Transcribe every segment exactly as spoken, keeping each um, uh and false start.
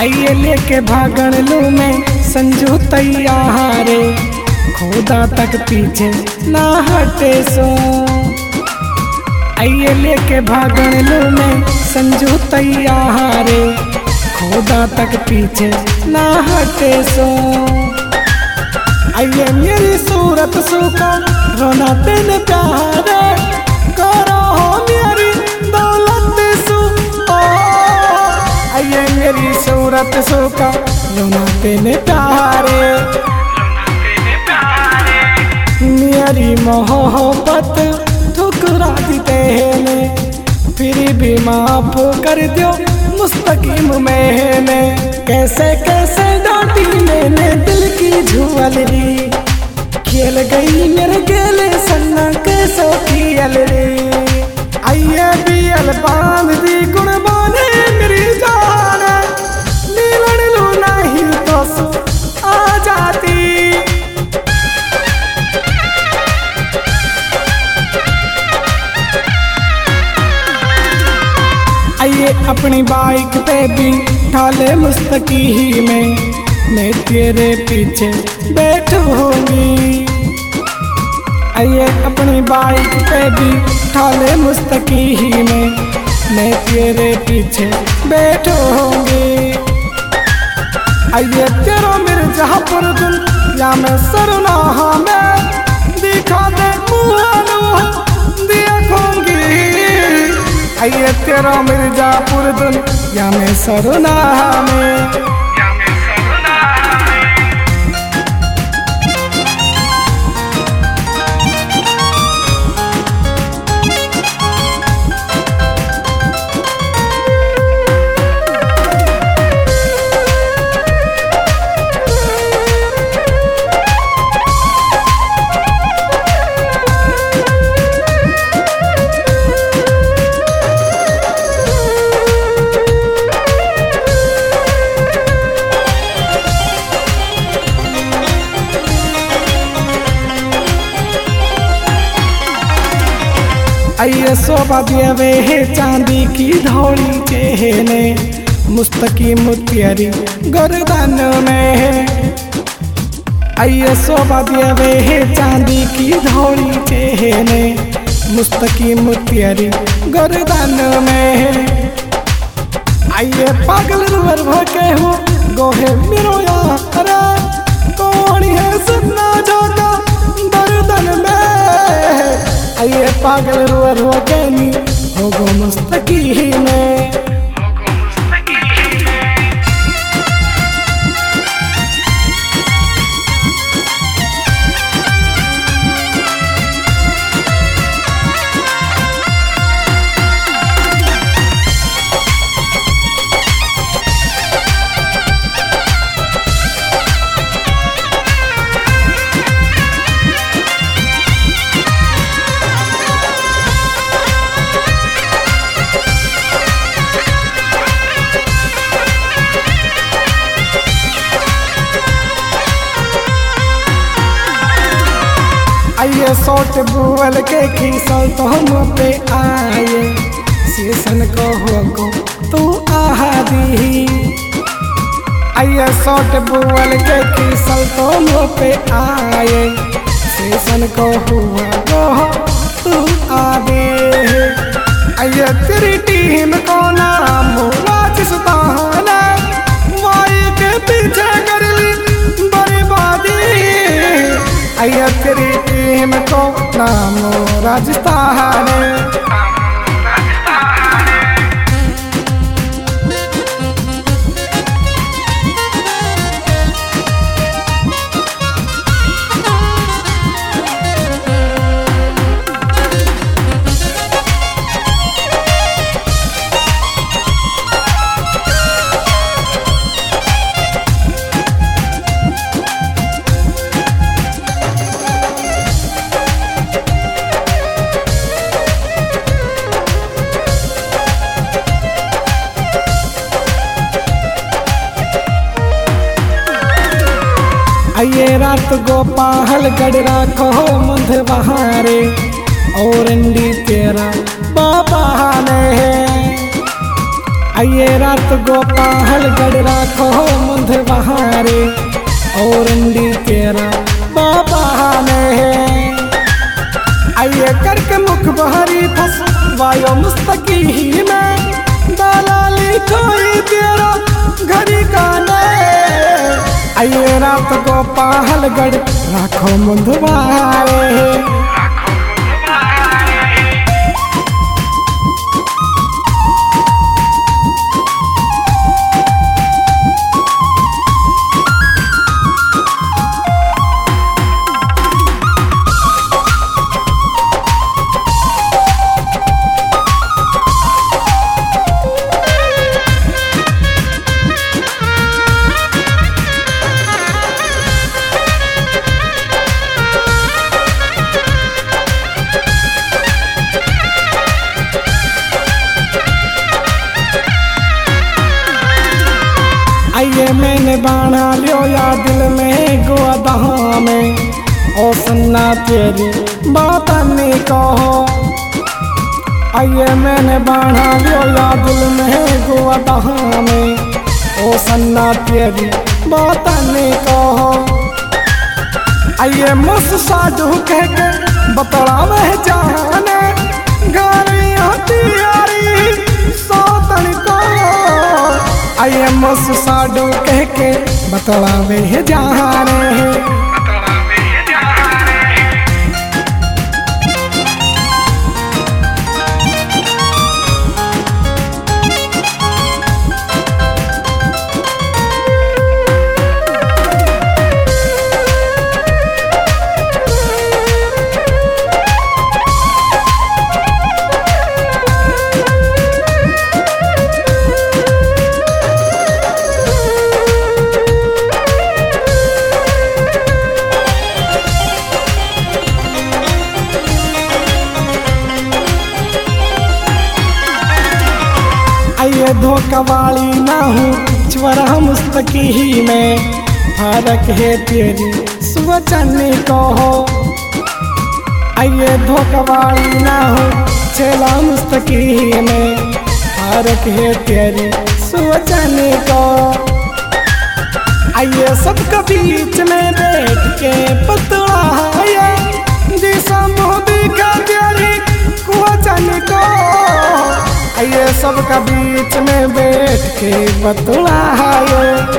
आइए लेके भागन लू में संजू तैयारे, खुदा तक पीछे ना हटे सो। आइए लेके भागन लू में संजू तैयारे, खुदा तक पीछे ना हटे सो। आइए मेरी सूरत सुखा रोना तेन प्यारे, करो मेरी दौलत सु। आइए मेरी सूरत सुखा रोना तेन प्यारे, मेरी मोहब्बत ठुकरा दी तेने, फिर भी माफ कर दो मुस्तकीम मैंने। कैसे कैसे डांटी मैंने दिल की झुलरी, खेल गई मेरे गेले सन्ना कैसो खेल रे। आइए भी अलबान दी गुणबाने मेरी जान, मिलन लू नहीं तो सु आ जाती। आइए अपनी बाइक पे भी ठाले मुस्तकी में, मैं तेरे पीछे बैठूंगी। आइए अपनी बाइक पे भी ठाले मुस्तकी में, मैं तेरे पीछे बैठूंगी। आइए तेरा मिर्जापुर दिल या मैं सरनाहा में, दिखा दे देखूंगी। आइए तेरा मिर्जापुर दिल या मैं सरनाहा में। आइए शोभा देवे है चांदी की धौली चेहने, मुस्तकी मुतियरी गर्दन में है। आइए शोभा देवे है चांदी की धौली चेहने, मुस्तकी मुतियरी गर्दन में है। आइए पागल रुअर भके हो गोहे मेरो यार, कौन है सपना झोंका गर्दन में। आइए पागल रुआ रुआ कहनी हो गो मुस्तकी में। आइए सोट बुअल के खीसल तो हम पे आए, शीशन को हो गो तू आहा दी। आइए सोट बुअल के खीसल तो हम पे आए, शीशन को हुआ गो तू आ दे। आइए तेरी टीम को नाम राजस्थान, वाई के पीछे कर ली बर्बादी। आइए तेरी टीम को नाम राजस्थान। आइए रात गोपाल गढ़ राखो मुंध बहारे, और अंडी तेरा बाबा ने। आइए रात गोपाल गढ़ राखो बहारे और अंडी तेरा बाबा ने आइए करके मुख बहारी फंस वायो मुस्तकी ही में दलाली कोई तेरा घड़ी का नहीं। आइए रात को पहलगढ़ राखो मुंदवारे आइए मैंने बाना लियो या दिल में गोदा में ओ सन्ना तेरी बात नहीं कहो। आइए मैंने बाना लियो या दिल में गोदा में ओ सन्ना तेरी बात नहीं कहो। आइए मुझ साधु कह के बतला में जाने गारियाँ तियारी सौतन को। आइए मुझ साधु कह के बतला में जाने आइए धोखा वाली ना हूँ चवरा मुस्तकी ही में फर्क है तेरी सुवचन को हो। आइए धोखा वाली ना हूँ चला मुस्तकी ही में फर्क है तेरी सुवचन को। आइए सबका बीच में बैठ के पतला दिशा मोदी का तेरी कुवचन को। आइए सबका बीच में बैठ के बतलाए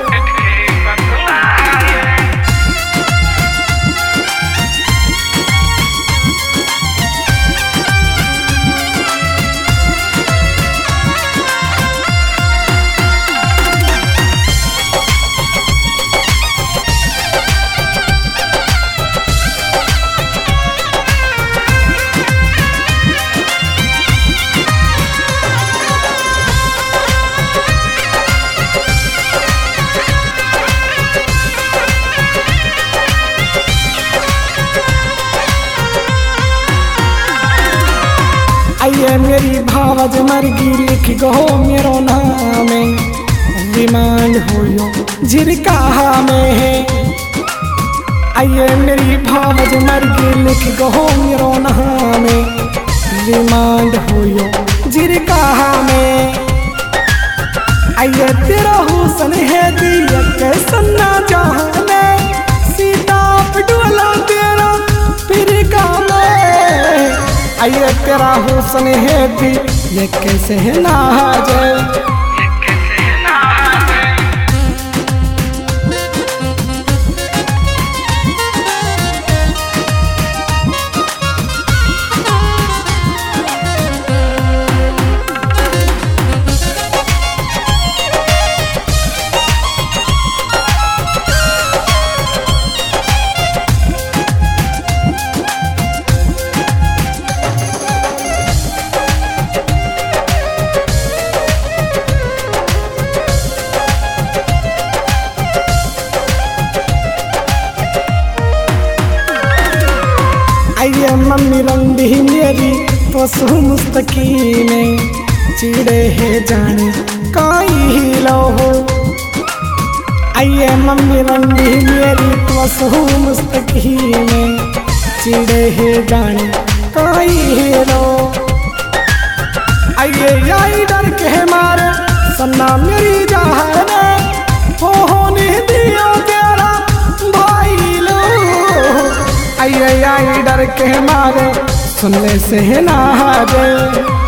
आइए मेरी भावज मरगी लिख गो मेरो नाम रिमांड होयो झिरका में है। आइए मेरी भावज मरगी लिख गो मेरो नाम रिमांड होयो झिरका में। आइए तेरा हुसन है दिया कैसन ना जाने सीता पटवाला तेरा फिर काम। आइए तेरा हुसन है भी ये कैसे है ना जाए। आइए मम्मी रंडी मेरी तो सु मुस्तकी में चिड़े है जाने काई लो हो। आइए मम्मी रंडी मेरी तो सु मुस्तकी में चिड़े है जाने काई लो। आइए आई डर के मारे सन्ना मेरी जाने हो होनी सुनने से ना दे